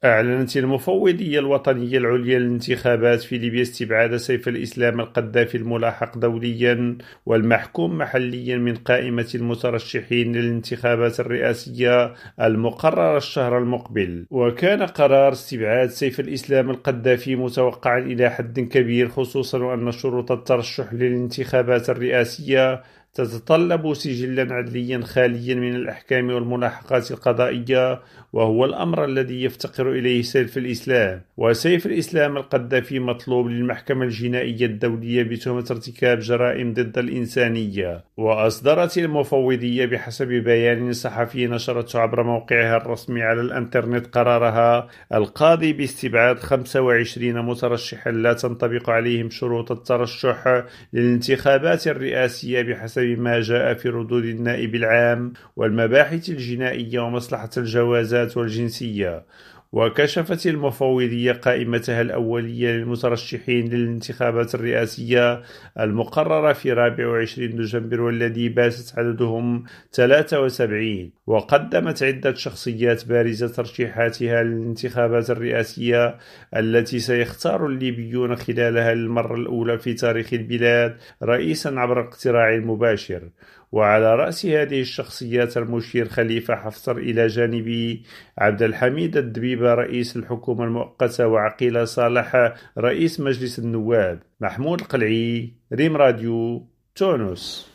أعلنت المفوضية الوطنية العليا للانتخابات في ليبيا استبعاد سيف الإسلام القذافي الملاحق دوليا والمحكوم محليا من قائمة المترشحين للانتخابات الرئاسية المقررة الشهر المقبل. وكان قرار استبعاد سيف الإسلام القذافي متوقعا إلى حد كبير، خصوصا وأن شروط الترشح للانتخابات الرئاسية تتطلب سجلا عدليا خاليا من الأحكام والملاحقات القضائية، وهو الأمر الذي يفتقر إليه سيف الإسلام. وسيف الإسلام القذافي مطلوب للمحكمة الجنائية الدولية بتهمة ارتكاب جرائم ضد الإنسانية. وأصدرت المفوضية بحسب بيان صحفي نشرته عبر موقعها الرسمي على الإنترنت قرارها القاضي باستبعاد 25 مترشحا لا تنطبق عليهم شروط الترشح للانتخابات الرئاسية بحسب ما جاء في ردود النائب العام والمباحث الجنائية ومصلحة الجوازات والجنسية. وكشفت المفوضية قائمتها الأولية للمترشحين للانتخابات الرئاسية المقررة في 24 نوفمبر، والذي باتت عددهم 73. وقدمت عدة شخصيات بارزة ترشيحاتها للانتخابات الرئاسية التي سيختار الليبيون خلالها للمرة الأولى في تاريخ البلاد رئيسا عبر الاقتراع المباشر. وعلى رأس هذه الشخصيات المشير خليفة حفتر، إلى جانب عبد الحميد الدبيبة رئيس الحكومة المؤقتة وعقيلة صالح رئيس مجلس النواب. محمود القلعي، ريم راديو، تونس.